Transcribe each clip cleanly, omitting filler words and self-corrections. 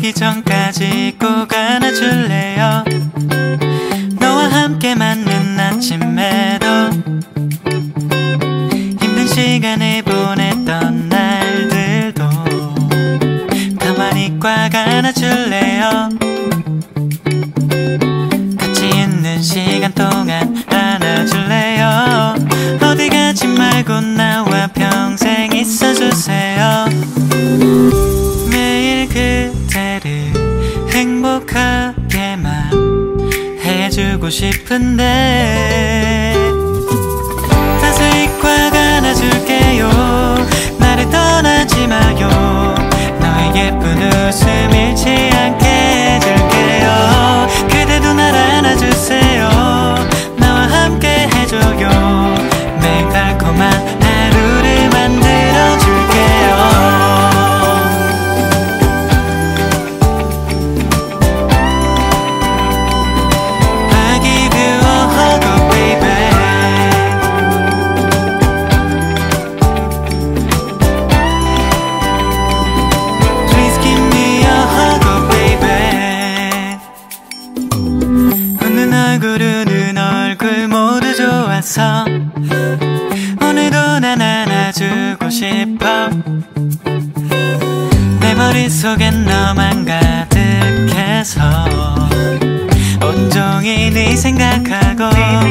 전까지 꼭 안아줄래요. 너와 함께 맞는 아침에도 힘든 시간을 보냈던 날들도 가만히 꽉 안아줄래요. 같이 있는 시간 동안 안아줄래요. 어디 가지 말고 나와 평생 있어주세요. 매일 그대를 행복하게만 해주고 싶은데 자세히 꽉 안아줄게요. 나를 떠나지 마요. 너의 예쁜 웃음 잃지 않게 해줄게요. 그대도 날 안아주세요. 나와 함께 해줘요. 매일 달콤한 하루를 만들어줄게요. 오늘도 난 안아주고 싶어. 내 머릿속엔 너만 가득해서 온종일 네 생각하고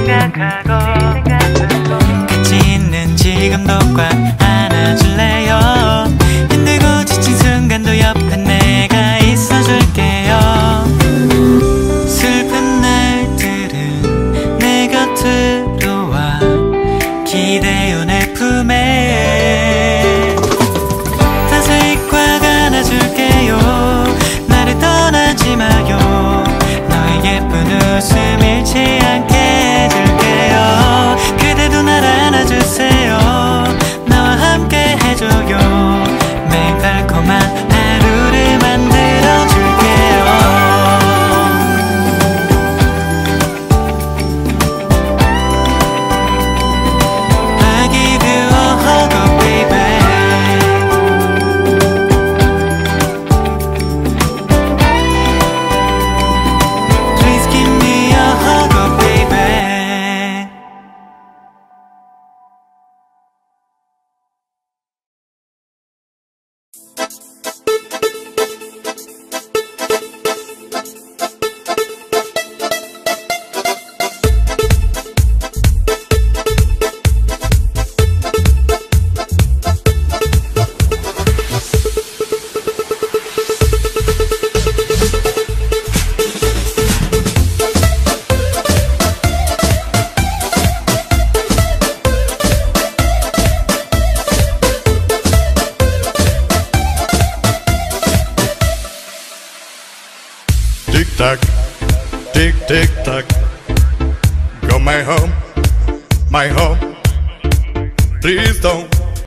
같이 있는 지금도 꽉 안아줄래요. 힘들고 지친 순간도 옆에 내가 있어줄게요. 슬픈 날들은 내 곁으로 와 기대요 내 품에. 자세히 꽉 안아줄게요. 나를 떠나지 마요. 너의 예쁜 웃음 잃지 않게 해줄게요. 그대도 날 안아주세요. 나와 함께 해줘요. 매일 달콤한 하루를 만들어줄게요. Tick-tock, tick-tick-tock. Go my home, my home. Please don't